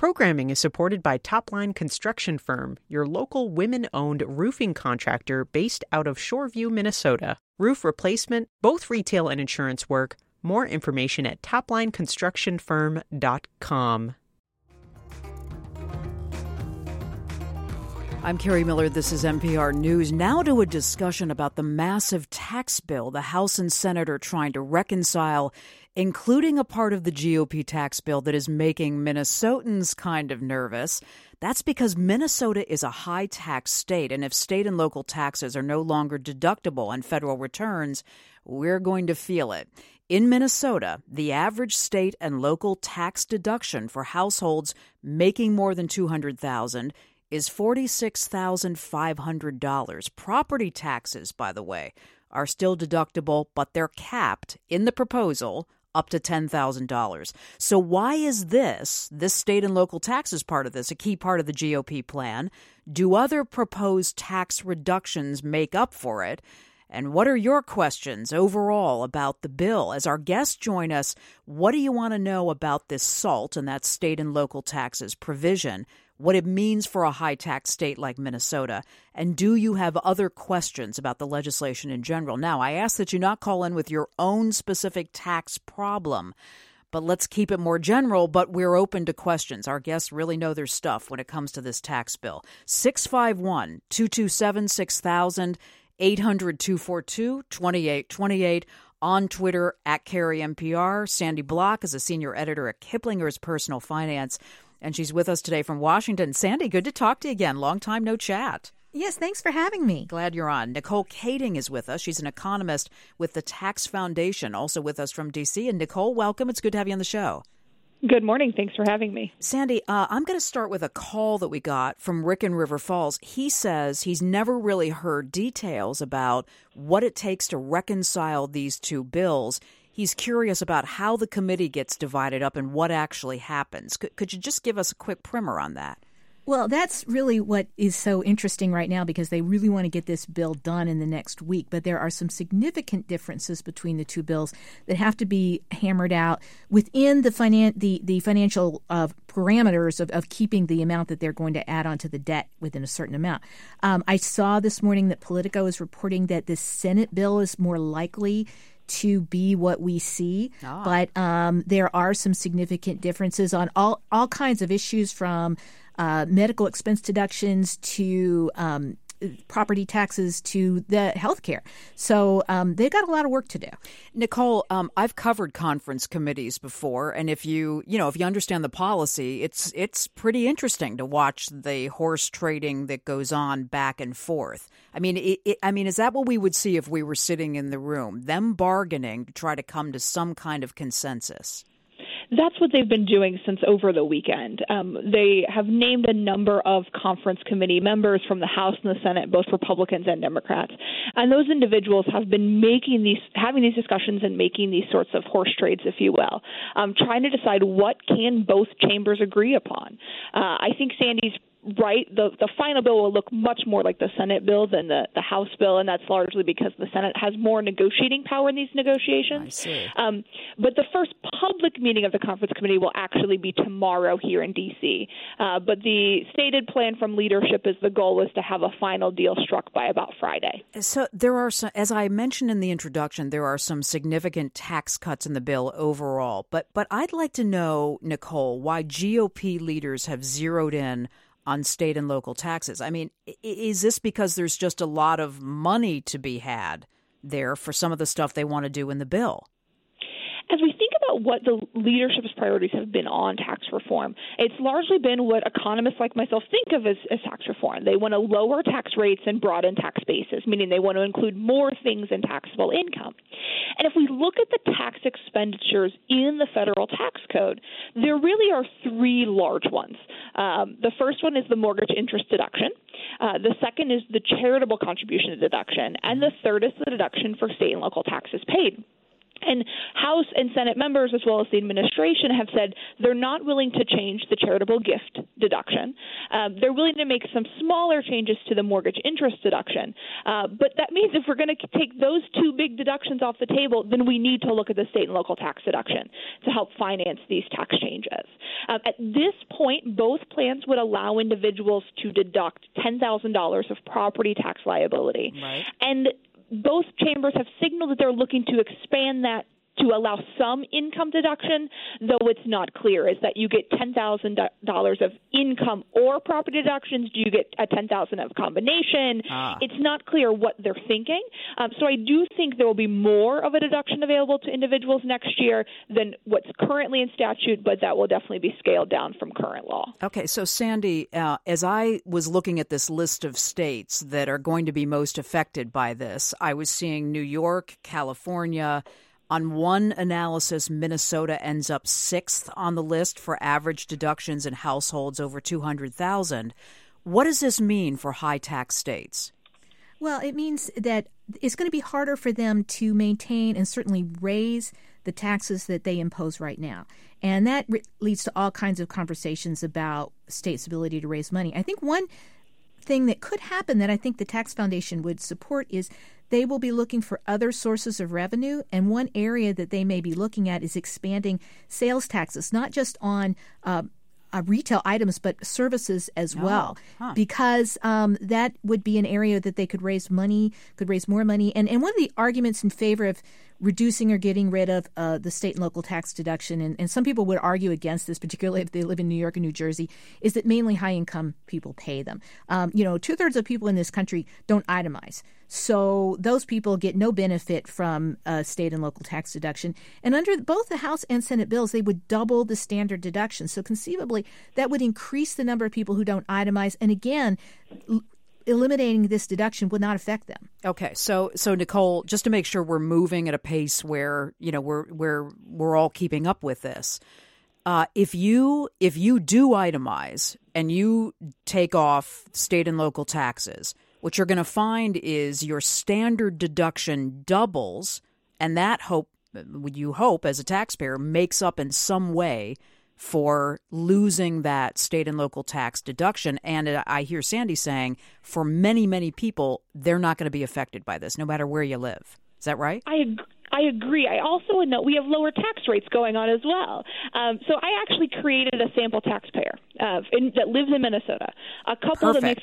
Programming is supported by Topline Construction Firm, your local women-owned roofing contractor based out of Shoreview, Minnesota. Roof replacement, both retail and insurance work. More information at toplineconstructionfirm.com. I'm Carrie Miller. This is NPR News. Now to a discussion about the massive tax bill the House and Senate are trying to reconcile, including a part of the GOP tax bill that is making Minnesotans kind of nervous. That's because Minnesota is a high-tax state, and if state and local taxes are no longer deductible on federal returns, we're going to feel it. In Minnesota, the average state and local tax deduction for households making more than $200,000 is $46,500. Property taxes, by the way, are still deductible, but they're capped in the proposal up to $10,000. So why is this state and local taxes part of this, a key part of the GOP plan? Do other proposed tax reductions make up for it? And what are your questions overall about the bill? As our guests join us, what do you want to know about this SALT, and that's state and local taxes provision, what it means for a high-tax state like Minnesota? And do you have other questions about the legislation in general? Now, I ask that you not call in with your own specific tax problem, but let's keep it more general, but we're open to questions. Our guests really know their stuff when it comes to this tax bill. 651-227-6000, 800-242-2828. On Twitter, at Carrie NPR. Sandy Block is a senior editor at Kiplinger's Personal Finance, and she's with us today from Washington. Sandy, good to talk to you again. Long time no chat. Yes, thanks for having me. Glad you're on. Nicole Kading is with us. She's an economist with the Tax Foundation, also with us from D.C. And Nicole, welcome. It's good to have you on the show. Good morning. Thanks for having me. Sandy, I'm going to start with a call that we got from Rick in River Falls. He says he's never really heard details about what it takes to reconcile these two bills. He's curious about how the committee gets divided up and what actually happens. Could you just give us a quick primer on that? Well, that's really what is so interesting right now, because they really want to get this bill done in the next week. But there are some significant differences between the two bills that have to be hammered out within the financial parameters of keeping the amount that they're going to add onto the debt within a certain amount. I saw this morning that Politico is reporting that the Senate bill is more likely to be what we see. But there are some significant differences on all kinds of issues, from medical expense deductions to property taxes to the health care. So they've got a lot of work to do. Nicole, I've covered conference committees before, and if you understand the policy, it's pretty interesting to watch the horse trading that goes on back and forth. I mean, is that what we would see if we were sitting in the room? Them bargaining to try to come to some kind of consensus? That's what they've been doing since over the weekend. They have named a number of conference committee members from the House and the Senate, both Republicans and Democrats. And those individuals have been having these discussions and making these sorts of horse trades, if you will, trying to decide what can both chambers agree upon. I think Sandy's right. The final bill will look much more like the Senate bill than the House bill, and that's largely because the Senate has more negotiating power in these negotiations. I see. But the first public meeting of the conference committee will actually be tomorrow here in D.C. But the stated plan from leadership is the goal is to have a final deal struck by about Friday. So there are some, as I mentioned in the introduction, there are some significant tax cuts in the bill overall. But I'd like to know, Nicole, why GOP leaders have zeroed in on state and local taxes. I mean, is this because there's just a lot of money to be had there for some of the stuff they want to do in the bill? As we think about what the leadership's priorities have been on tax reform, it's largely been what economists like myself think of as tax reform. They want to lower tax rates and broaden tax bases, meaning they want to include more things in taxable income. And if we look at the tax expenditures in the federal tax code, there really are three large ones. The first one is the mortgage interest deduction. The second is the charitable contribution deduction. And the third is the deduction for state and local taxes paid. And House and Senate members, as well as the administration, have said they're not willing to change the charitable gift deduction. They're willing to make some smaller changes to the mortgage interest deduction. But that means if we're going to take those two big deductions off the table, then we need to look at the state and local tax deduction to help finance these tax changes. At this point, both plans would allow individuals to deduct $10,000 of property tax liability. Right. And both chambers have signaled that they're looking to expand that to allow some income deduction, though it's not clear. Is that you get $10,000 of income or property deductions? Do you get a $10,000 of combination? It's not clear what they're thinking. So I do think there will be more of a deduction available to individuals next year than what's currently in statute, but that will definitely be scaled down from current law. Okay, so Sandy, as I was looking at this list of states that are going to be most affected by this, I was seeing New York, California. On one analysis, Minnesota ends up 6th on the list for average deductions in households over $200,000. What does this mean for high-tax states? Well, it means that it's going to be harder for them to maintain and certainly raise the taxes that they impose right now. And that leads to all kinds of conversations about states' ability to raise money. I think one thing that could happen that I think the Tax Foundation would support is they will be looking for other sources of revenue, and one area that they may be looking at is expanding sales taxes, not just on retail items, but services as well, because that would be an area that they could raise more money. And one of the arguments in favor of reducing or getting rid of the state and local tax deduction, and some people would argue against this, particularly if they live in New York and New Jersey, is that mainly high-income people pay them. 2/3 of people in this country don't itemize. So those people get no benefit from state and local tax deduction. And under both the House and Senate bills, they would double the standard deduction. So conceivably, that would increase the number of people who don't itemize. And again, eliminating this deduction would not affect them. Okay, so Nicole, just to make sure we're moving at a pace where we're all keeping up with this, if you do itemize and you take off state and local taxes, what you're going to find is your standard deduction doubles, and that you hope as a taxpayer makes up in some way for losing that state and local tax deduction. And I hear Sandy saying for many, many people, they're not going to be affected by this, no matter where you live. Is that right? I agree. I also would note we have lower tax rates going on as well. So I actually created a sample taxpayer that lives in Minnesota, a couple that makes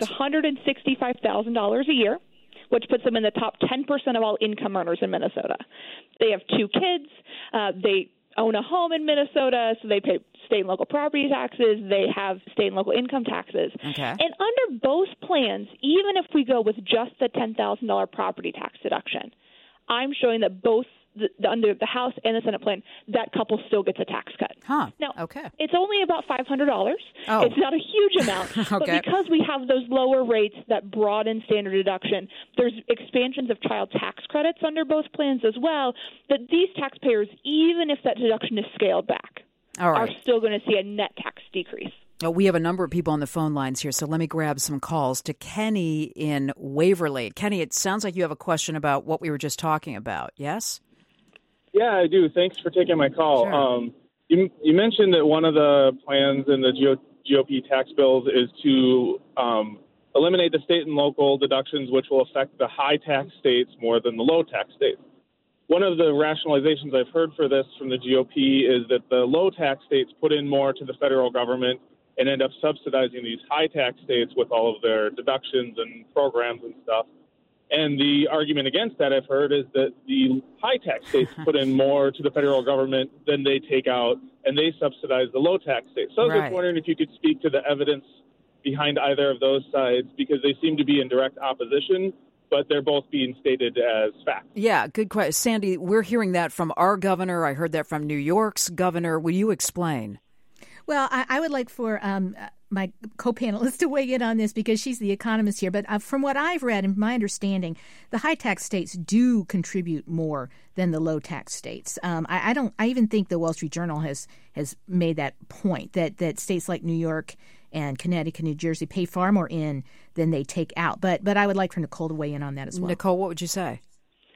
$165,000 a year, which puts them in the top 10% of all income earners in Minnesota. They have 2 kids. They own a home in Minnesota, so they pay state and local property taxes. They have state and local income taxes. Okay. And under both plans, even if we go with just the $10,000 property tax deduction, I'm showing that both under the House and the Senate plan, that couple still gets a tax cut. Now, it's only about $500. It's not a huge amount. But because we have those lower rates that broaden standard deduction, there's expansions of child tax credits under both plans as well, that these taxpayers, even if that deduction is scaled back, are still going to see a net tax decrease. We have a number of people on the phone lines here, so let me grab some calls to Kenny in Waverly. Kenny, it sounds like you have a question about what we were just talking about, yes? Yeah, I do. Thanks for taking my call. Sure. You mentioned that one of the plans in the GOP tax bills is to eliminate the state and local deductions, which will affect the high tax states more than the low tax states. One of the rationalizations I've heard for this from the GOP is that the low tax states put in more to the federal government and end up subsidizing these high tax states with all of their deductions and programs and stuff. And the argument against that I've heard is that the high tax states put in more to the federal government than they take out, and they subsidize the low tax states. So I was just wondering if you could speak to the evidence behind either of those sides, because they seem to be in direct opposition, but they're both being stated as facts. Yeah, good question. Sandy, we're hearing that from our governor. I heard that from New York's governor. Will you explain? Well, I would like for my co-panelist to weigh in on this because she's the economist here. But from what I've read and my understanding, the high-tax states do contribute more than the low-tax states. I even think the Wall Street Journal has made that point, that states like New York and Connecticut, New Jersey pay far more in than they take out. But I would like for Nicole to weigh in on that as well. Nicole, what would you say? I would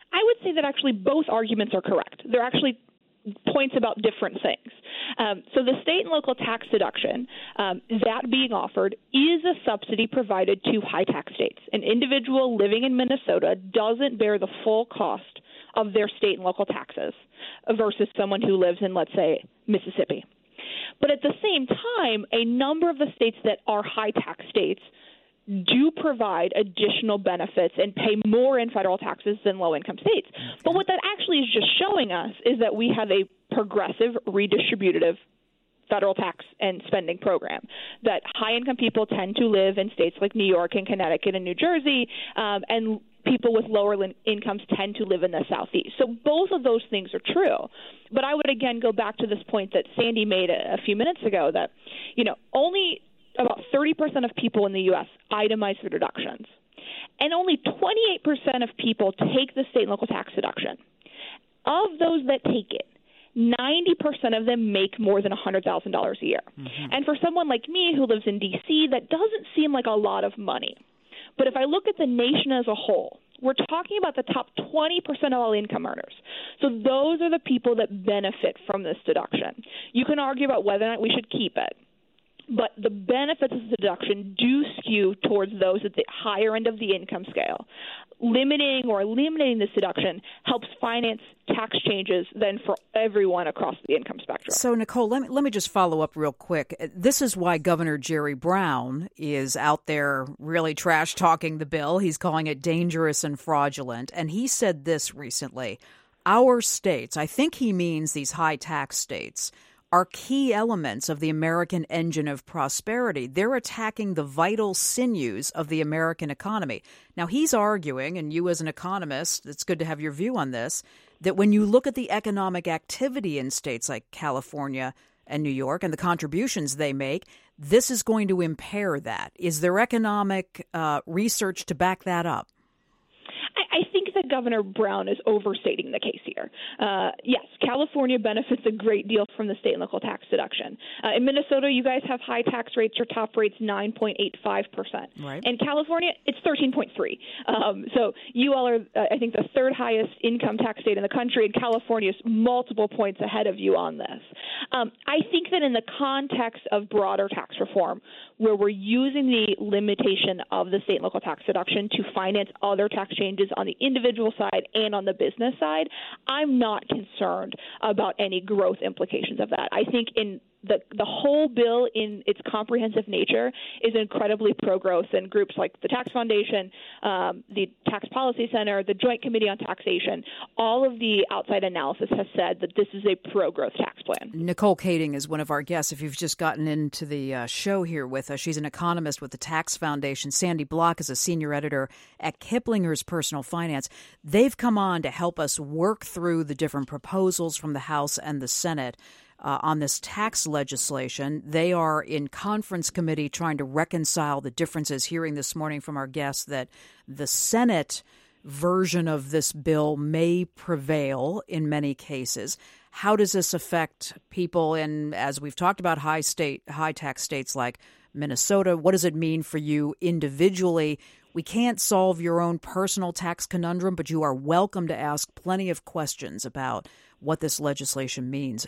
say that actually both arguments are correct. They're actually points about different things. So the state and local tax deduction, that being offered, is a subsidy provided to high-tax states. An individual living in Minnesota doesn't bear the full cost of their state and local taxes versus someone who lives in, let's say, Mississippi. But at the same time, a number of the states that are high-tax states do provide additional benefits and pay more in federal taxes than low-income states. Okay. But what that actually is just showing us is that we have a progressive, redistributive federal tax and spending program, that high-income people tend to live in states like New York and Connecticut and New Jersey, and people with lower incomes tend to live in the Southeast. So both of those things are true. But I would, again, go back to this point that Sandy made a few minutes ago that, only about 30% of people in the U.S. itemize their deductions, and only 28% of people take the state and local tax deduction. Of those that take it, 90% of them make more than $100,000 a year. Mm-hmm. And for someone like me who lives in D.C., that doesn't seem like a lot of money. But if I look at the nation as a whole, we're talking about the top 20% of all income earners. So those are the people that benefit from this deduction. You can argue about whether or not we should keep it, but the benefits of the deduction do skew towards those at the higher end of the income scale. Limiting or eliminating this deduction helps finance tax changes then for everyone across the income spectrum. So, Nicole, let me just follow up real quick. This is why Governor Jerry Brown is out there really trash-talking the bill. He's calling it dangerous and fraudulent. And he said this recently: our states, I think he means these high-tax states, are key elements of the American engine of prosperity. They're attacking the vital sinews of the American economy. Now, he's arguing, and you as an economist, it's good to have your view on this, that when you look at the economic activity in states like California and New York and the contributions they make, this is going to impair that. Is there economic research to back that up? I think that Governor Brown is overstating the case here. Yes, California benefits a great deal from the state and local tax deduction. In Minnesota, you guys have high tax rates. Your top rate's 9.85%. Right. In California, it's 13.3%. So you all are, I think, the third highest income tax state in the country, and California is multiple points ahead of you on this. I think that in the context of broader tax reform, where we're using the limitation of the state and local tax deduction to finance other tax changes on the individual side and on the business side, I'm not concerned about any growth implications of that. I think in the whole bill in its comprehensive nature is incredibly pro-growth, and groups like the Tax Foundation, the Tax Policy Center, the Joint Committee on Taxation, all of the outside analysis has said that this is a pro-growth tax plan. Nicole Kading is one of our guests. If you've just gotten into the show here with us, she's an economist with the Tax Foundation. Sandy Block is a senior editor at Kiplinger's Personal Finance. They've come on to help us work through the different proposals from the House and the Senate on this tax legislation. They are in conference committee trying to reconcile the differences, hearing this morning from our guests that the Senate version of this bill may prevail in many cases. How does this affect people in, as we've talked about, high tax states like Minnesota? What does it mean for you individually? We can't solve your own personal tax conundrum, but you are welcome to ask plenty of questions about what this legislation means.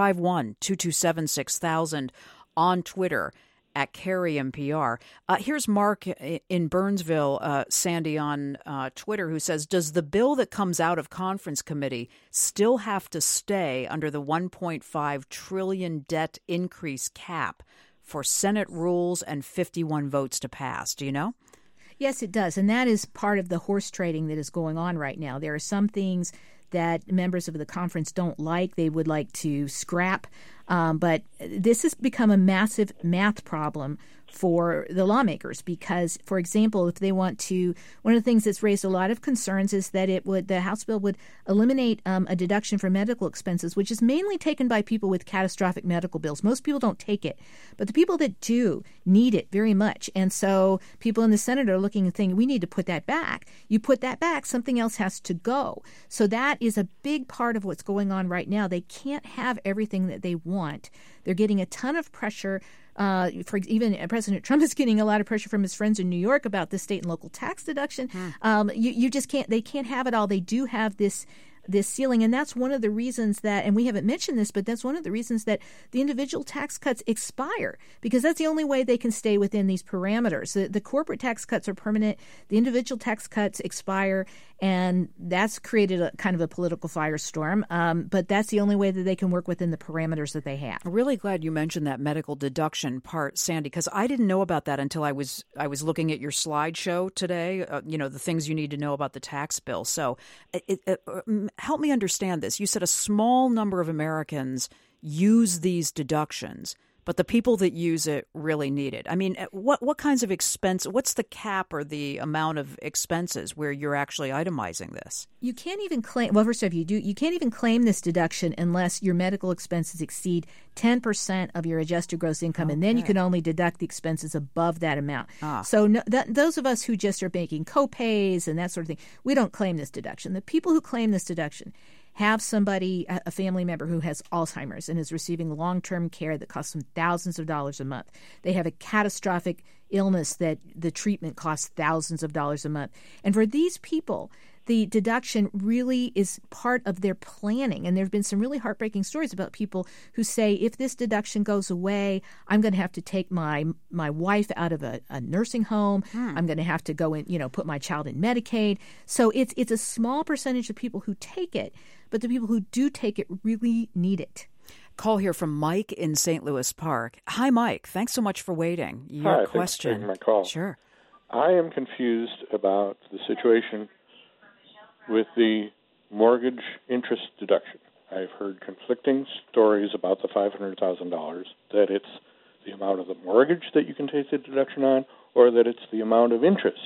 651-227-6000 on Twitter at CarrieNPR. Here's Mark in Burnsville, Sandy, on Twitter, who says, does the bill that comes out of conference committee still have to stay under the $1.5 trillion debt increase cap for Senate rules and 51 votes to pass? Do you know? Yes, it does. And that is part of the horse trading that is going on right now. There are some things that members of the conference don't like. They would like to scrap. But this has become a massive math problem for the lawmakers because, for example, if they want to, one of the things that's raised a lot of concerns is that the House bill would eliminate a deduction for medical expenses, which is mainly taken by people with catastrophic medical bills. Most people don't take it, but the people that do need it very much. And so people in the Senate are looking and thinking, we need to put that back. You put that back, something else has to go. So that is a big part of what's going on right now. They can't have everything that they want. They're getting a ton of pressure For even President Trump is getting a lot of pressure from his friends in New York about this state and local tax deduction. You just can't. They can't have it all. They do have this ceiling. And that's one of the reasons that, and we haven't mentioned this, but that's one of the reasons that the individual tax cuts expire, because that's the only way they can stay within these parameters. The corporate tax cuts are permanent. The individual tax cuts expire, and that's created a kind of a political firestorm. But that's the only way that they can work within the parameters that they have. I'm really glad you mentioned that medical deduction part, Sandy, because I didn't know about that until I was looking at your slideshow today, the things you need to know about the tax bill. So help me understand this. You said a small number of Americans use these deductions, but the people that use it really need it. I mean, what kinds of expense, what's the cap or the amount of expenses where you're actually itemizing this? You can't even claim, well, first off, you can't even claim this deduction unless your medical expenses exceed 10% of your adjusted gross income, okay. And then you can only deduct the expenses above that amount. So those of us who just are making co-pays and that sort of thing, we don't claim this deduction. The people who claim this deduction have somebody, a family member who has Alzheimer's and is receiving long-term care that costs them thousands of dollars a month. They have a catastrophic illness that the treatment costs thousands of dollars a month. And for these people, the deduction really is part of their planning. And there have been some really heartbreaking stories about people who say, if this deduction goes away, I'm going to have to take my wife out of a nursing home. I'm going to have to go and, put my child in Medicaid. So it's a small percentage of people who take it, but the people who do take it really need it. Call here from Mike in St. Louis Park. Hi, Mike. Thanks so much for waiting. Your question. Thanks for taking my call. Sure. I am confused about the situation with the mortgage interest deduction. I've heard conflicting stories about the $500,000, that it's the amount of the mortgage that you can take the deduction on, or that it's the amount of interest.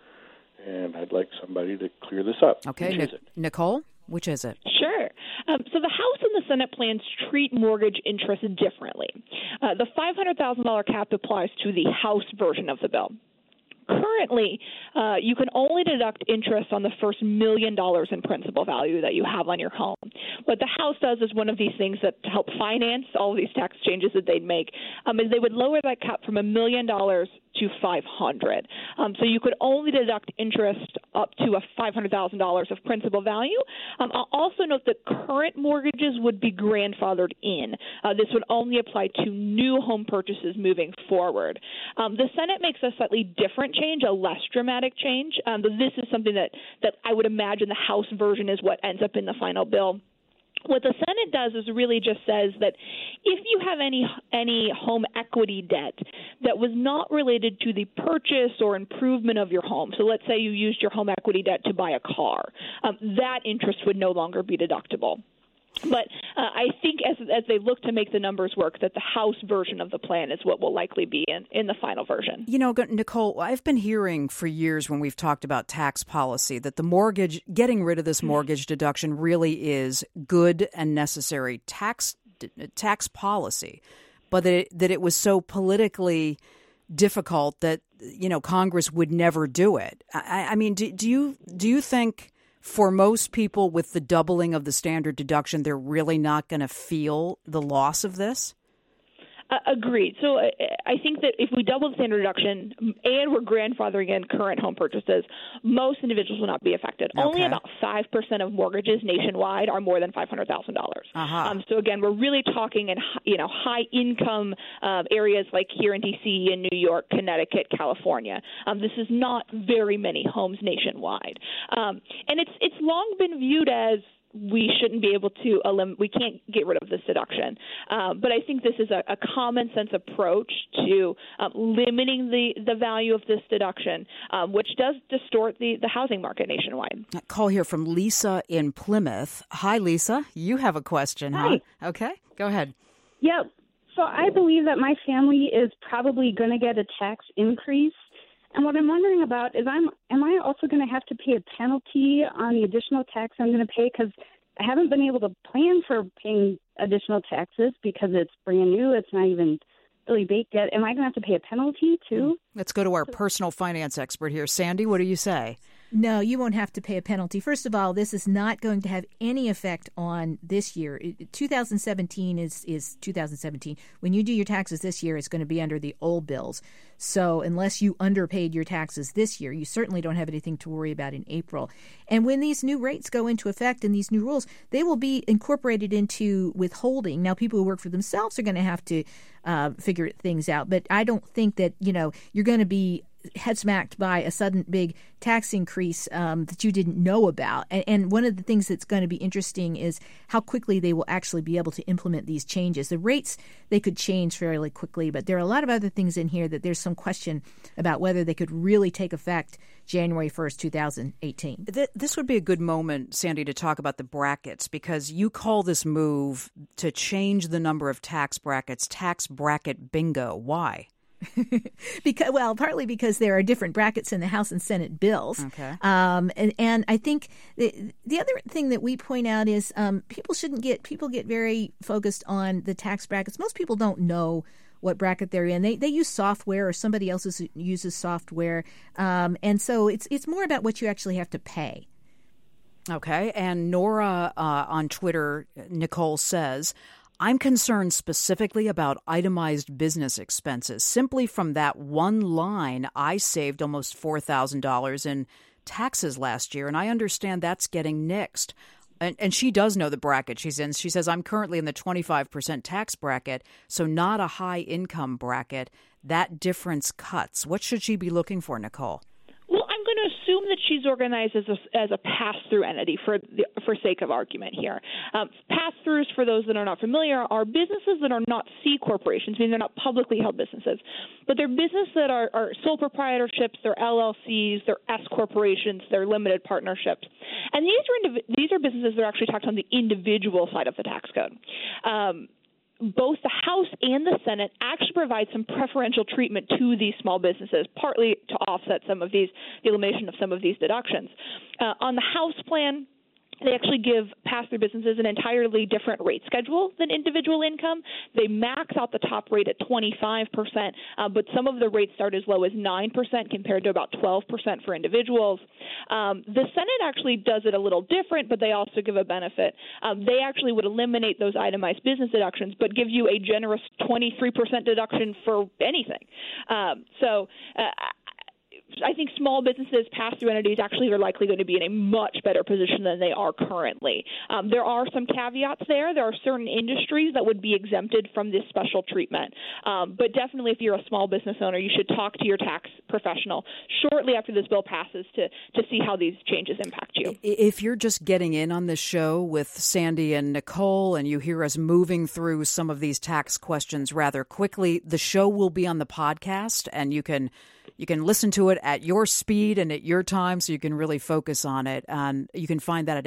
And I'd like somebody to clear this up. Okay, Which is it? Nicole, which is it? Sure. So the House and the Senate plans treat mortgage interest differently. The $500,000 cap applies to the House version of the bill. Currently, you can only deduct interest on the first $1 million in principal value that you have on your home. What the House does is one of these things that to help finance all of these tax changes that they'd make is they would lower that cap from $1 million to $500,000. So you could only deduct interest up to $500,000 of principal value. I'll also note that current mortgages would be grandfathered in. This would only apply to new home purchases moving forward. The Senate makes a slightly different change, a less dramatic change. This is something that I would imagine the House version is what ends up in the final bill. What the Senate does is really just says that if you have any home equity debt that was not related to the purchase or improvement of your home, so let's say you used your home equity debt to buy a car, that interest would no longer be deductible. But I think as they look to make the numbers work, that the House version of the plan is what will likely be in the final version. Nicole, I've been hearing for years when we've talked about tax policy that getting rid of this mortgage deduction really is good and necessary tax policy, but that it was so politically difficult that Congress would never do it. I mean, do you think, for most people with the doubling of the standard deduction, they're really not going to feel the loss of this? Agreed. So I think that if we double the standard deduction and we're grandfathering in current home purchases, most individuals will not be affected. Okay. Only about 5% of mortgages nationwide are more than $500,000. So again, we're really talking in high income areas like here in D.C. and New York, Connecticut, California. This is not very many homes nationwide, and it's long been viewed as we shouldn't be able to we can't get rid of this deduction. But I think this is a common sense approach to limiting the value of this deduction, which does distort the housing market nationwide. Call here from Lisa in Plymouth. Hi, Lisa. You have a question, Hi. Huh? Okay, go ahead. Yeah. So I believe that my family is probably going to get a tax increase. And what I'm wondering about is, am I also going to have to pay a penalty on the additional tax I'm going to pay? Because I haven't been able to plan for paying additional taxes because it's brand new. It's not even really baked yet. Am I going to have to pay a penalty too? Let's go to our personal finance expert here. Sandy, what do you say? No, you won't have to pay a penalty. First of all, this is not going to have any effect on this year. 2017 is 2017. When you do your taxes this year, it's going to be under the old bills. So unless you underpaid your taxes this year, you certainly don't have anything to worry about in April. And when these new rates go into effect and these new rules, they will be incorporated into withholding. Now, people who work for themselves are going to have to figure things out. But I don't think that, you're going to be head smacked by a sudden big tax increase that you didn't know about. And one of the things that's going to be interesting is how quickly they will actually be able to implement these changes. The rates, they could change fairly quickly, but there are a lot of other things in here that there's some question about whether they could really take effect January 1st, 2018. This would be a good moment, Sandy, to talk about the brackets, because you call this move to change the number of tax brackets tax bracket bingo. Why? Partly because there are different brackets in the House and Senate bills. Okay. And I think the other thing that we point out is people get very focused on the tax brackets. Most people don't know what bracket they're in. They use software, or somebody else uses software. And so it's more about what you actually have to pay. Okay. And Nora on Twitter, Nicole says, I'm concerned specifically about itemized business expenses. Simply from that one line, I saved almost $4,000 in taxes last year, and I understand that's getting nixed. And she does know the bracket she's in. She says, I'm currently in the 25% tax bracket, so not a high income bracket. That difference cuts. What should she be looking for, Nicole? Well, I'm going to assume that she's organized as a pass-through entity for sake of argument here. Pass-throughs, for those that are not familiar, are businesses that are not C corporations, meaning they're not publicly held businesses, but they're businesses that are sole proprietorships, they're LLCs, they're S corporations, they're limited partnerships. And these are businesses that are actually taxed on the individual side of the tax code. Both the House and the Senate actually provide some preferential treatment to these small businesses, partly to offset the elimination of some of these deductions. On the House plan, they actually give pass-through businesses an entirely different rate schedule than individual income. They max out the top rate at 25%, but some of the rates start as low as 9% compared to about 12% for individuals. The Senate actually does it a little different, but they also give a benefit. They actually would eliminate those itemized business deductions, but give you a generous 23% deduction for anything. I think small businesses, pass-through entities, actually are likely going to be in a much better position than they are currently. There are some caveats there. There are certain industries that would be exempted from this special treatment. But definitely, if you're a small business owner, you should talk to your tax professional shortly after this bill passes to see how these changes impact you. If you're just getting in on this show with Sandy and Nicole, and you hear us moving through some of these tax questions rather quickly, the show will be on the podcast, and you can listen to it at your speed and at your time, so you can really focus on it. And you can find that at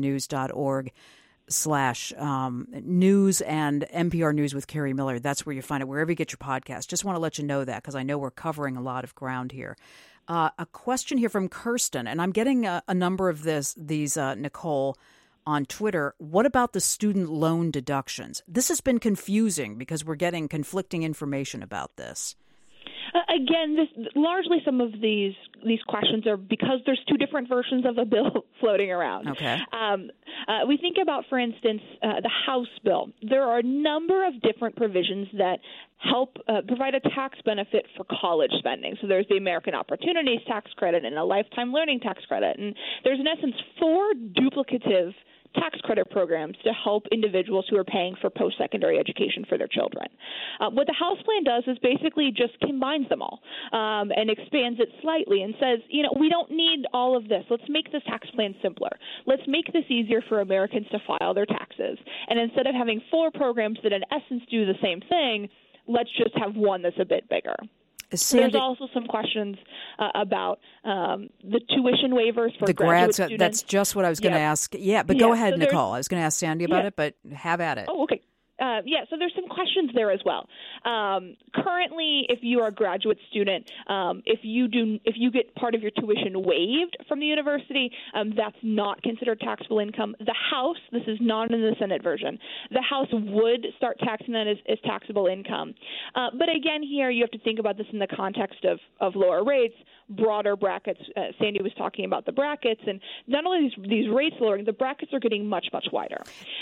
nprnews.org/news and NPR News with Carrie Miller. That's where you find it, wherever you get your podcast. Just want to let you know that, because I know we're covering a lot of ground here. A question here from Kirsten, and I'm getting a number of these, Nicole, on Twitter. What about the student loan deductions? This has been confusing because we're getting conflicting information about this. Again, largely some of these questions are because there's two different versions of a bill floating around. Okay. We think about, for instance, the House bill. There are a number of different provisions that help provide a tax benefit for college spending. So there's the American Opportunities Tax Credit and a Lifetime Learning Tax Credit. And there's, in essence, 4 duplicative tax credit programs to help individuals who are paying for post-secondary education for their children. What the House plan does is basically just combines them all and expands it slightly and says, we don't need all of this. Let's make this tax plan simpler. Let's make this easier for Americans to file their taxes. And instead of having 4 programs that in essence do the same thing, let's just have one that's a bit bigger. Sandy, there's also some questions about the tuition waivers for the graduate students. That's just what I was going to ask. Yeah, but go ahead, Nicole. I was going to ask Sandy about it, but have at it. Oh, okay. So there's some questions there as well. Currently, if you are a graduate student, if you get part of your tuition waived from the university, that's not considered taxable income. The House, this is not in the Senate version, the House would start taxing that as taxable income. But again, here you have to think about this in the context of lower rates, broader brackets. Sandy was talking about the brackets, and not only these rates lowering, the brackets are getting much, much wider.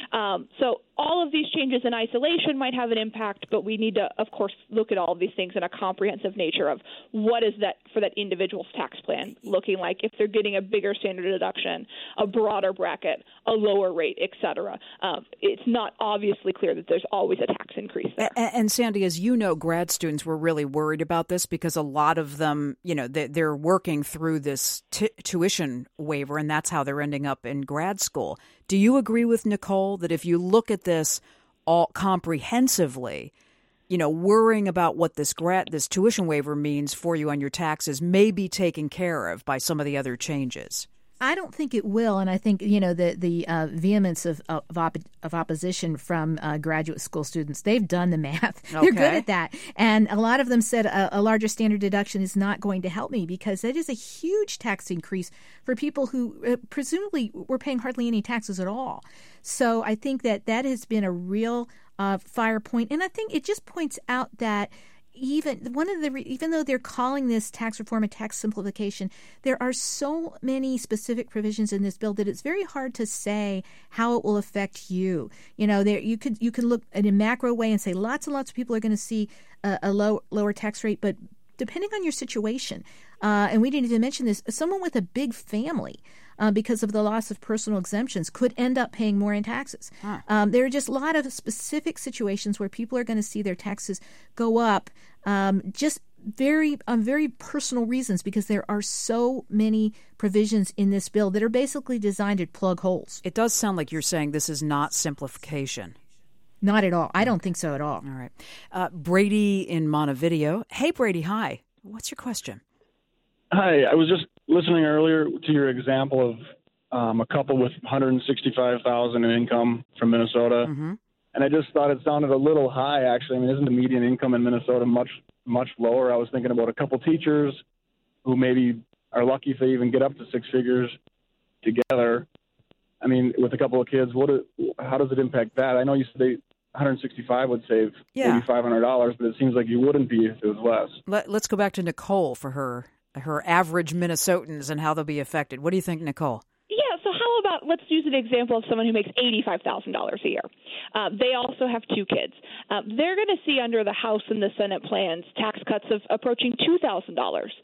So all of these changes in isolation might have an impact, but we need to, of course, look at all of these things in a comprehensive nature of what is that for that individual's tax plan looking like if they're getting a bigger standard deduction, a broader bracket, a lower rate, et cetera. It's not obviously clear that there's always a tax increase there. And Sandy, as you know, grad students were really worried about this because a lot of them, they're working through this tuition waiver, and that's how they're ending up in grad school. Do you agree with Nicole that if you look at this all comprehensively, worrying about what this tuition waiver means for you on your taxes may be taken care of by some of the other changes? I don't think it will, and I think the vehemence of opposition from graduate school students. They've done the math; they're good at that, and a lot of them said a larger standard deduction is not going to help me because it is a huge tax increase for people who presumably were paying hardly any taxes at all. So I think that has been a real fire point, and I think it just points out that. Even though they're calling this tax reform and tax simplification, there are so many specific provisions in this bill that it's very hard to say how it will affect you. You could look at a macro way and say lots and lots of people are going to see a lower tax rate, but depending on your situation, and we didn't even mention this, someone with a big family, because of the loss of personal exemptions, could end up paying more in taxes. There are just a lot of specific situations where people are going to see their taxes go up just on very personal reasons because there are so many provisions in this bill that are basically designed to plug holes. It does sound like you're saying this is not simplification. Not at all. I don't think so at all. All right. Brady in Montevideo. Hey, Brady. Hi. What's your question? Hi. I was just listening earlier to your example of a couple with $165,000 in income from Minnesota, and I just thought it sounded a little high. Actually, I mean, isn't the median income in Minnesota much lower? I was thinking about a couple teachers who maybe are lucky if they even get up to six figures together. I mean, with a couple of kids, how does it impact that? I know you said 165 would save maybe $500, but it seems like you wouldn't be if it was less. Let's go back to Nicole for her average Minnesotans and how they'll be affected. What do you think, Nicole? Yeah, so how about let's use an example of someone who makes $85,000 a year. They also have two kids. They're going to see under the House and the Senate plans tax cuts of approaching $2,000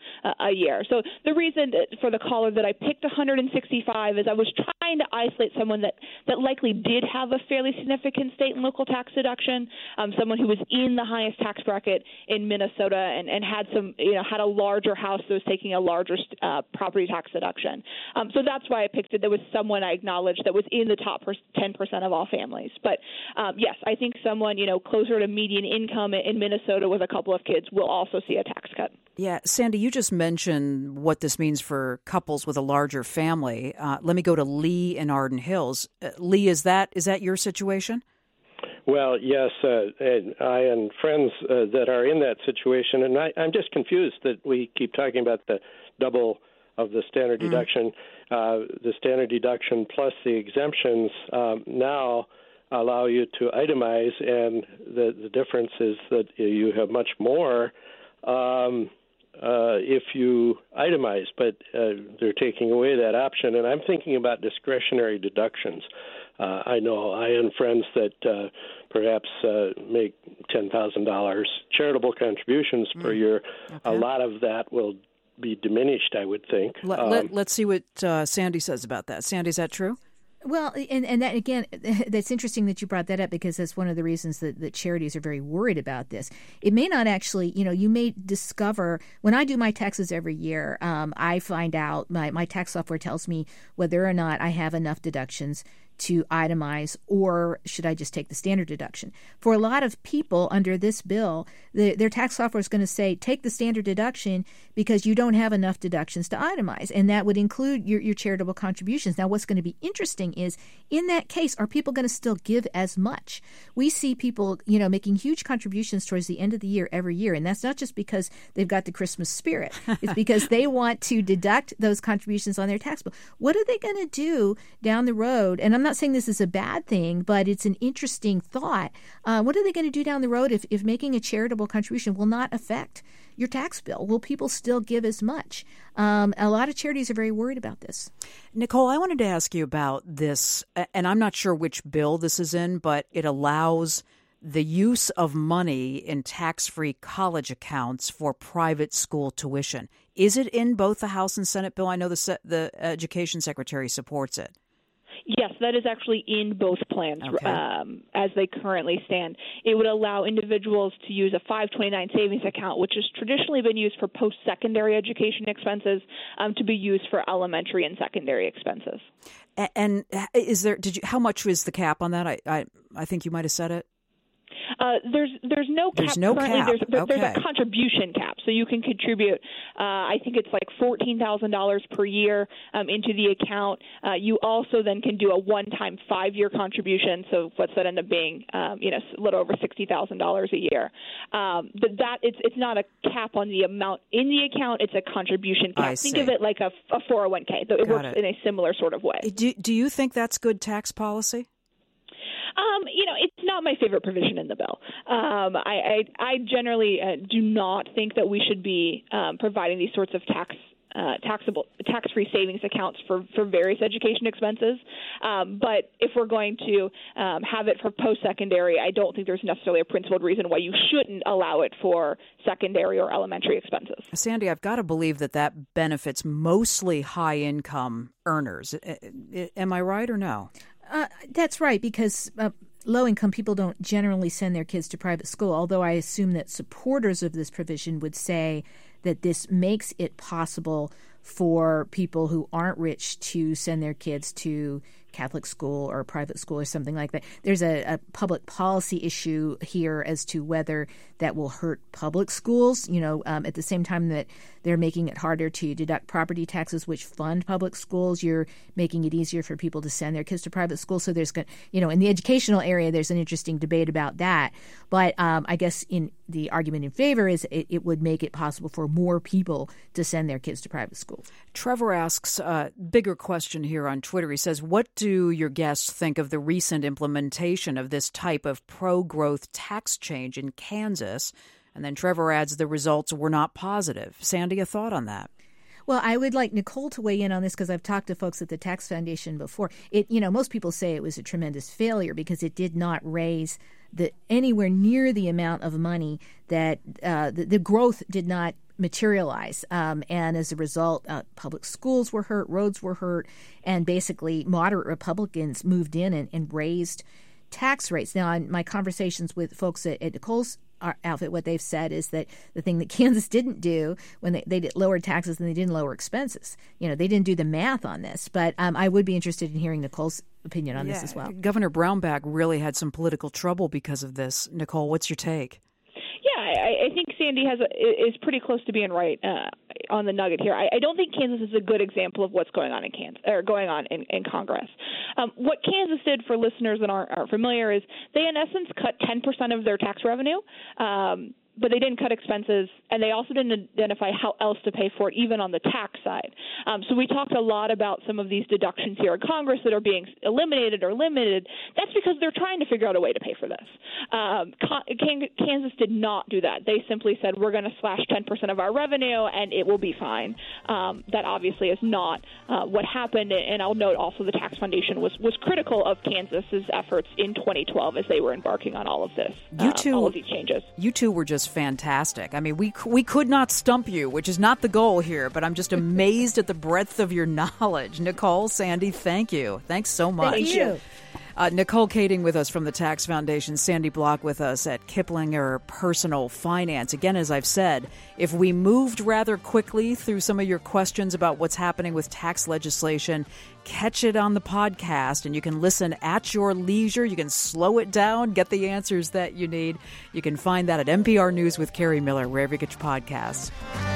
a year. So the reason for the caller that I picked 165 is I was trying to isolate someone that likely did have a fairly significant state and local tax deduction, someone who was in the highest tax bracket in Minnesota and had had a larger house that was taking a larger property tax deduction. So that's why I picked it. There was someone I acknowledged that was in the top 10% of all families. But yes, I think someone, closer to median income in Minnesota with a couple of kids will also see a tax cut. Yeah. Sandy, you just mentioned what this means for couples with a larger family. Let me go to Lee in Arden Hills. Lee, is that your situation? Well, yes, and I and friends that are in that situation, and I'm just confused that we keep talking about the double of the standard deduction. The standard deduction plus the exemptions now allow you to itemize, and the difference is that you have much more if you itemize, but they're taking away that option. And I'm thinking about discretionary deductions. I know I and friends that perhaps make $10,000 charitable contributions per year. Okay. A lot of that will be diminished, I would think. Let's see what Sandy says about that. Sandy, is that true? Well, and that, again, that's interesting that you brought that up because that's one of the reasons that charities are very worried about this. It may not actually, you may discover, when I do my taxes every year, I find out, my tax software tells me whether or not I have enough deductions to itemize, or should I just take the standard deduction? For a lot of people under this bill, their tax software is going to say, take the standard deduction because you don't have enough deductions to itemize. And that would include your charitable contributions. Now, what's going to be interesting is, in that case, are people going to still give as much? We see people, making huge contributions towards the end of the year every year. And that's not just because they've got the Christmas spirit. It's because they want to deduct those contributions on their tax bill. What are they going to do down the road? And I'm not saying this is a bad thing, but it's an interesting thought. What are they going to do down the road if making a charitable contribution will not affect your tax bill? Will people still give as much? A lot of charities are very worried about this. Nicole, I wanted to ask you about this, and I'm not sure which bill this is in, but it allows the use of money in tax-free college accounts for private school tuition. Is it in both the House and Senate bill? I know the Education Secretary supports it. Yes, that is actually in both plans as they currently stand. It would allow individuals to use a 529 savings account, which has traditionally been used for post-secondary education expenses, to be used for elementary and secondary expenses. And how much was the cap on that? I think you might have said it. There's no cap. There's no currently. cap. There's a contribution cap, so you can contribute. I think it's like $14,000 per year into the account. You also then can do a one-time 5-year contribution. So what's that end up being? A little over $60,000 a year. It's not a cap on the amount in the account. It's a contribution cap. Think of it like a 401k. It works in a similar sort of way. Do you think that's good tax policy? It's not my favorite provision in the bill. I generally do not think that we should be providing these sorts of tax-free savings accounts for various education expenses. But if we're going to have it for post-secondary, I don't think there's necessarily a principled reason why you shouldn't allow it for secondary or elementary expenses. Sandy, I've got to believe that benefits mostly high-income earners. Am I right or no? That's right, because low-income people don't generally send their kids to private school, although I assume that supporters of this provision would say that this makes it possible for people who aren't rich to send their kids to Catholic school or private school or something like that. There's a public policy issue here as to whether that will hurt public schools, at the same time that they're making it harder to deduct property taxes, which fund public schools. You're making it easier for people to send their kids to private schools. So there's, in the educational area, there's an interesting debate about that. But I guess in the argument in favor is it would make it possible for more people to send their kids to private schools. Trevor asks a bigger question here on Twitter. He says, what do your guests think of the recent implementation of this type of pro-growth tax change in Kansas? And then Trevor adds the results were not positive. Sandy, a thought on that? Well, I would like Nicole to weigh in on this because I've talked to folks at the Tax Foundation before. Most people say it was a tremendous failure because it did not raise anywhere near the amount of money that the growth did not materialize. And as a result, public schools were hurt, roads were hurt, and basically moderate Republicans moved in and raised tax rates. Now, in my conversations with folks at Nicole's outfit, what they've said is that the thing that Kansas didn't do when they lowered taxes and they didn't lower expenses. They didn't do the math on this. But I would be interested in hearing Nicole's opinion on this as well. Governor Brownback really had some political trouble because of this. Nicole, what's your take? Yeah, I think Sandy is pretty close to being right on the nugget here. I don't think Kansas is a good example of what's going on in Kansas or going on in Congress. What Kansas did, for listeners that aren't familiar, is they in essence cut 10% of their tax revenue. But they didn't cut expenses, and they also didn't identify how else to pay for it, even on the tax side. So we talked a lot about some of these deductions here in Congress that are being eliminated or limited. That's because they're trying to figure out a way to pay for this. Kansas did not do that. They simply said, we're going to slash 10% of our revenue, and it will be fine. That obviously is not what happened, and I'll note also the Tax Foundation was critical of Kansas's efforts in 2012 as they were embarking on all of this, all of these changes. You two were just fantastic. I mean, we could not stump you, which is not the goal here, but I'm just amazed at the breadth of your knowledge. Nicole, Sandy, thank you. Thanks so much. Thank you. Nicole Kading with us from the Tax Foundation, Sandy Block with us at Kiplinger Personal Finance. Again, as I've said, if we moved rather quickly through some of your questions about what's happening with tax legislation, catch it on the podcast, and you can listen at your leisure. You can slow it down, get the answers that you need. You can find that at NPR News with Carrie Miller, wherever you get your podcasts.